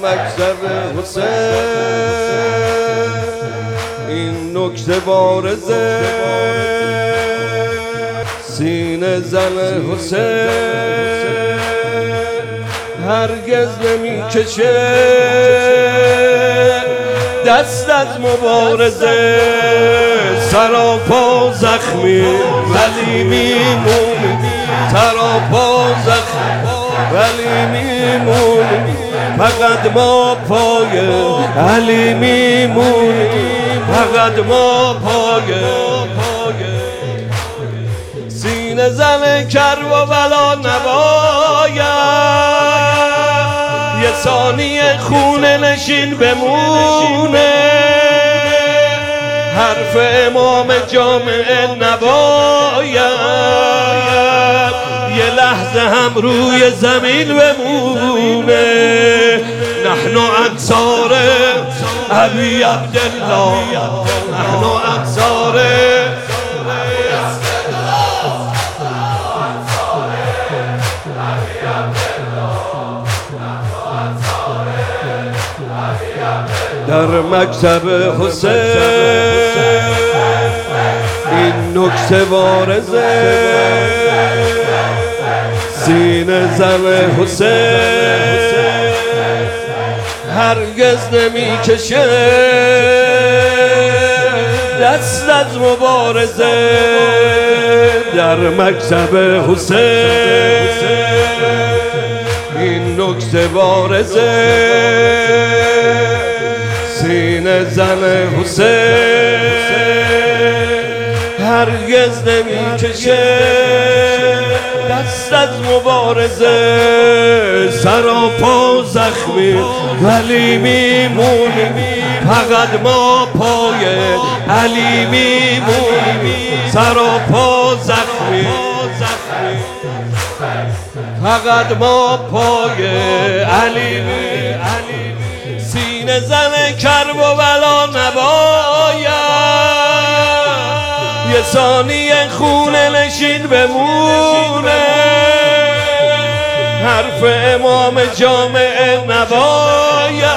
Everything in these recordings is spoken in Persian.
مکتب حسین این نکته بارزه سینه زن حسین هرگز نمی کشه دست از مبارزه سراپا زخمی ولی میمون سراپا زخمی ولی میمون فقط ما پای علی میمون فقط ما پای سینه زن کرب و بلا نباید یه ثانیه خونه نشین بمونه حرف امام جامعه نباید یه لحظه هم روی زمین بمونه نحن انصار ابی عبدالله نحن انصار در مکتب حسین این نکته بارزه سینه زن حسین هرگز نمی کشه دست از مبارزه در مکتب حسین این نکته بارزه سینه زن حسین هرگز نمی کشه دست از مبارزه سراپا زخمی ولی میمونی فقط ما پای علی میمونی سراپا زخمی فقط ما پای علی سینه زن کرب و بلا نباید یه ثانیه خونه نشین بمونه حرف امام جامعه نباید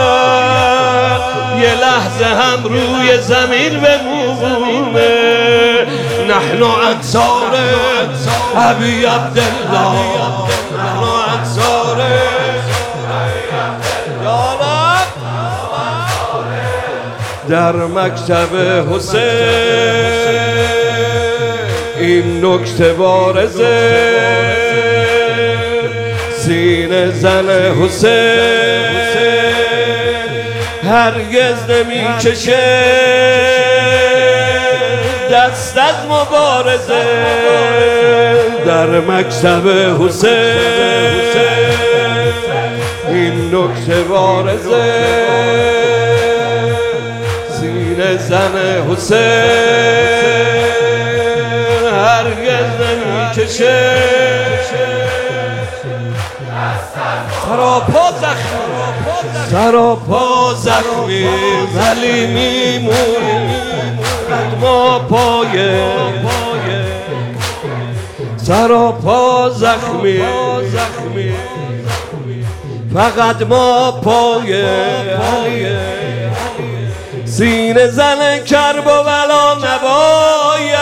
یه لحظه هم روی زمین بمونه نحن انصار ابی عبدالله نحن انصار در مکتب حسین این نکته بارزه سینه زن حسین هرگز نمی کشه دست از مبارزه در مکتب حسین این نکته بارزه سینه زن حسین هرگز نمی کشه سراپا زخمی ولی میمونی ما پای سراپا زخمی فقط ما پای سینه زن کرب و بلا نباید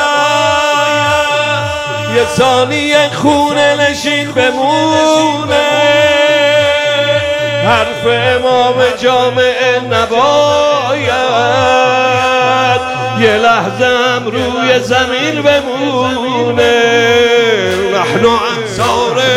یه ثانیه خونه نشین بمونه حرف امام جامعه نباید یه لحظه هم روی زمین بمونه نحن انصار